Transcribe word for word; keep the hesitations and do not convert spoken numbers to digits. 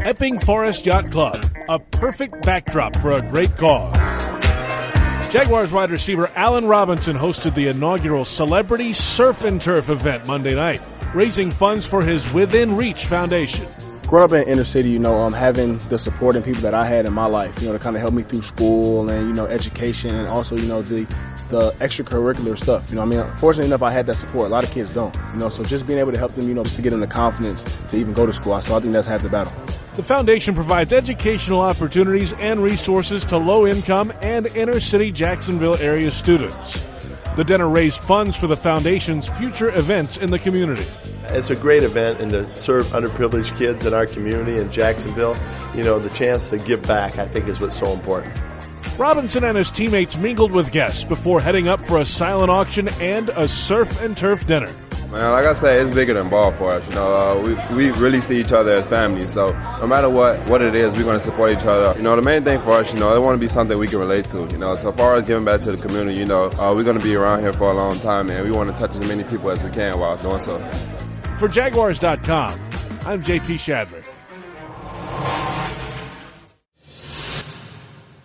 Epping Forest Yacht Club, a perfect backdrop for a great cause. Jaguars wide receiver Allen Robinson hosted the inaugural Celebrity Surf and Turf event Monday night, raising funds for his Within Reach Foundation. Growing up in the inner city, you know, um, having the support and people that I had in my life, you know, to kind of help me through school and, you know, education and also, you know, the the extracurricular stuff. You know, I mean, fortunately enough, I had that support. A lot of kids don't, you know, so just being able to help them, you know, just to get them the confidence to even go to school. So I think that's half the battle. The foundation provides educational opportunities and resources to low-income and inner-city Jacksonville area students. The dinner raised funds for the foundation's future events in the community. It's a great event, and to serve underprivileged kids in our community in Jacksonville, you know, the chance to give back, I think, is what's so important. Robinson and his teammates mingled with guests before heading up for a silent auction and a surf and turf dinner. Man, like I said, it's bigger than ball for us. You know, uh, we we really see each other as family. So no matter what what it is, we're going to support each other. You know, the main thing for us, you know, it want to be something we can relate to. You know, so far as giving back to the community, you know, uh, we're going to be around here for a long time, and we want to touch as many people as we can while doing so. For Jaguars dot com, I'm J P Shadrick.